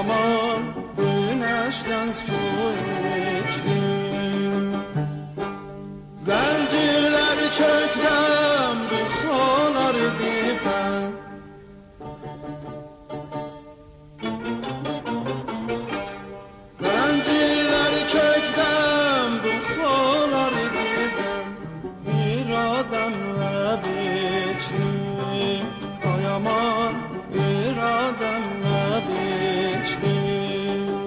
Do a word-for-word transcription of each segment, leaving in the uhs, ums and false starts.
yaman güneşten su içtim. Zincirler çöktem bıkholar dipem. Zincirler çöktem bıkholar dipem. İrademle biçtim o yaman irademle biçtim.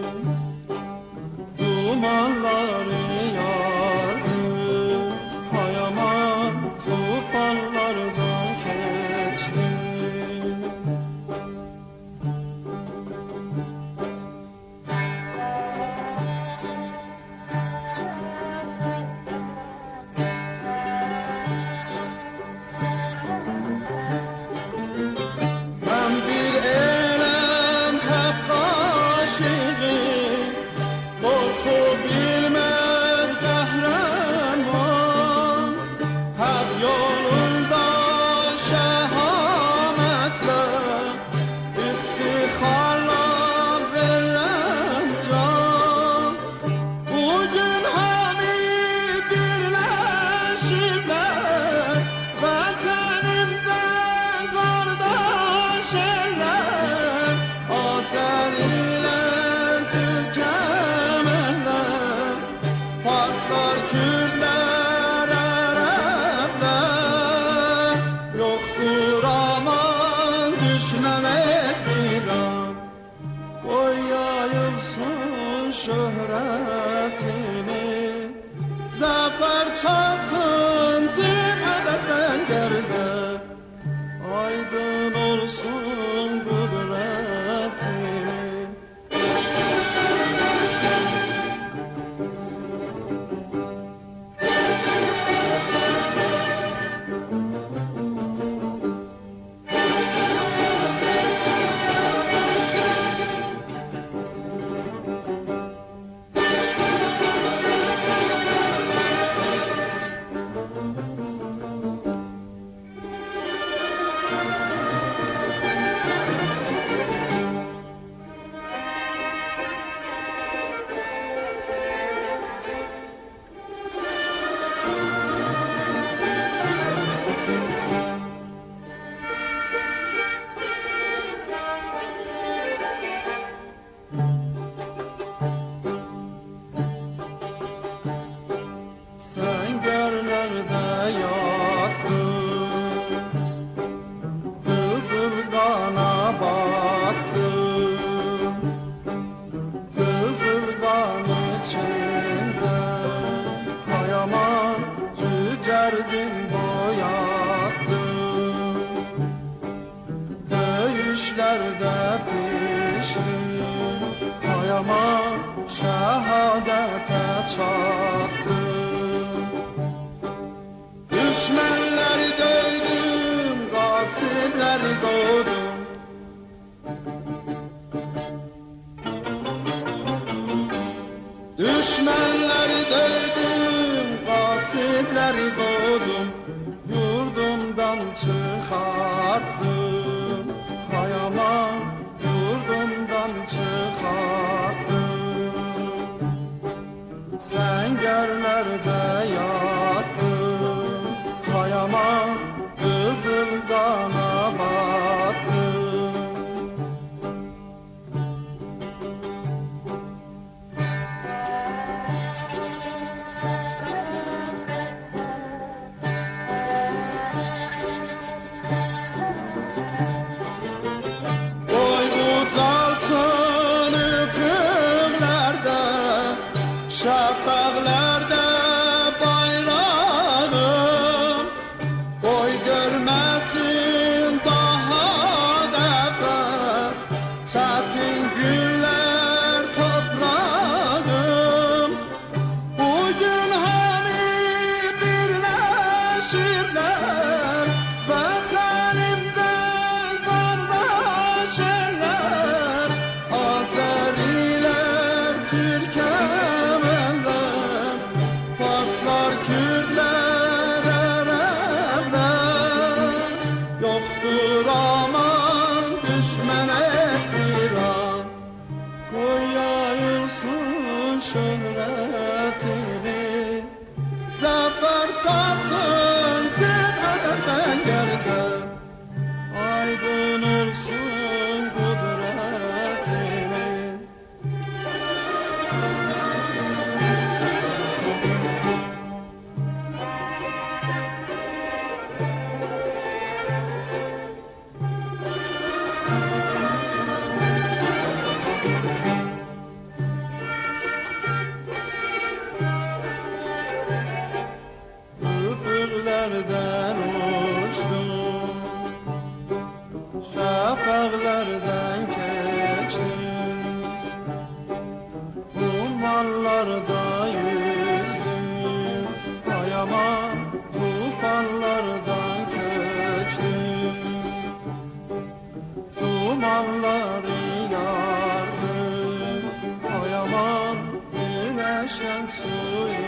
Dumanları yardım o yaman tufanlardan geçtim. Ben bir elem hep aşığım, korku bilmez kahraman. Hep yolunda şehametle, iftiharla verilen can. Bugün hemi birleşirler, vatanımdan kardeş eller. Azeriler, Türkmenler, Farslar, Kürtler, Araplar. Yoktur aman düşmemek bir an. Oy yayılsın şöhretini, zafer çalsın dibede sengerde. Aydın olsun kudretini. Sengerlerde yattım, kızıl kana baktım. Kızıl kan içinde kayaman tücerdim boyattım. Dövüşlerde piştim, kayaman şehadete çattım. Düşmenleri dövdüm, gasipleri kovdum. Düşmenleri dövdüm, gasipleri kovdum. Yurdumdan çıkarttım, kayaman yurdumdan çıkarttım. Sengerlerde yattım, kayaman kızıl kana battım. dalgalarda yüzdüm, hay aman tufanlardan köçtüm. Dumanları yardım, hay aman güneşen suyu